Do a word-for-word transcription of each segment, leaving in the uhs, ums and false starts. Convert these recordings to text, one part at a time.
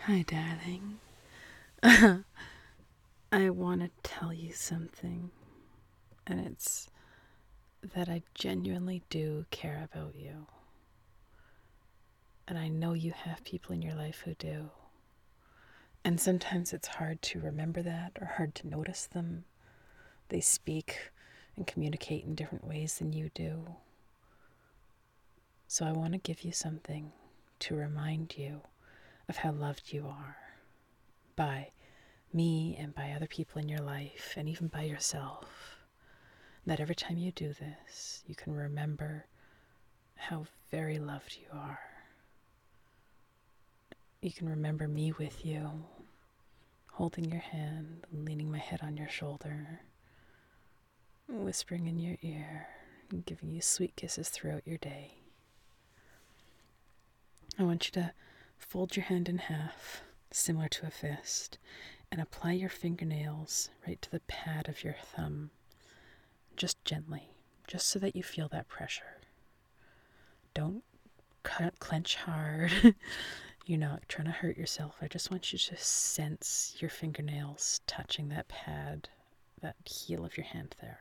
Hi, darling. I want to tell you something, and it's that I genuinely do care about you. And I know you have people in your life who do. And sometimes it's hard to remember that or hard to notice them. They speak and communicate in different ways than you do. So I want to give you something to remind you of how loved you are by me and by other people in your life and even by yourself. That every time you do this, you can remember how very loved you are. You can remember me with you, holding your hand, leaning my head on your shoulder, whispering in your ear, and giving you sweet kisses throughout your day. I want you to fold your hand in half, similar to a fist, and apply your fingernails right to the pad of your thumb, just gently, just so that you feel that pressure. Don't clench hard. You're not trying to hurt yourself. I just want you to sense your fingernails touching that pad, that heel of your hand there.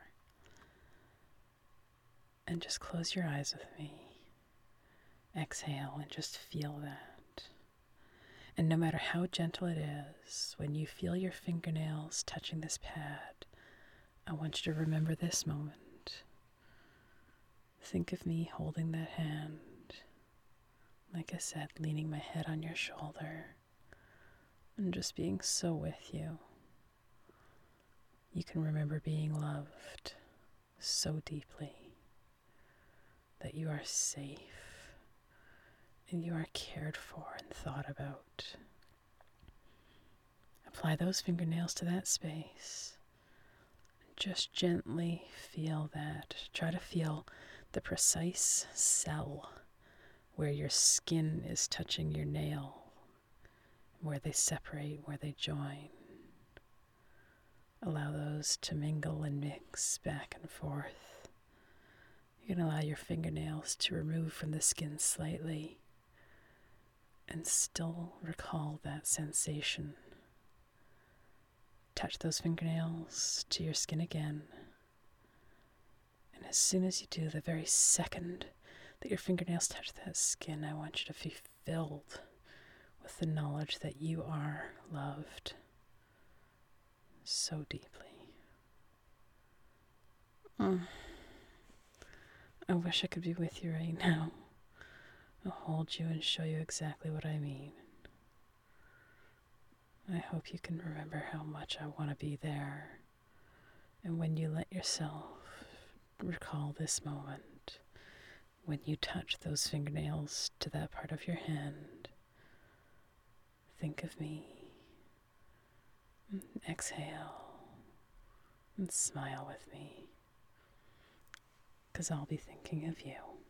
And just close your eyes with me. Exhale and just feel that. And no matter how gentle it is, when you feel your fingernails touching this pad, I want you to remember this moment. Think of me holding that hand. Like I said, leaning my head on your shoulder and just being so with you. You can remember being loved so deeply, that you are safe and you are cared for and thought about. Apply those fingernails to that space. Just gently feel that. Try to feel the precise cell where your skin is touching your nail, where they separate, where they join. Allow those to mingle and mix back and forth. You can allow your fingernails to remove from the skin slightly and still recall that sensation. Touch those fingernails to your skin again. And as soon as you do, the very second that your fingernails touch that skin, I want you to be filled with the knowledge that you are loved so deeply. Mm. I wish I could be with you right now. I'll hold you and show you exactly what I mean. I hope you can remember how much I want to be there. And when you let yourself recall this moment, when you touch those fingernails to that part of your hand, think of me. Exhale and smile with me, because I'll be thinking of you.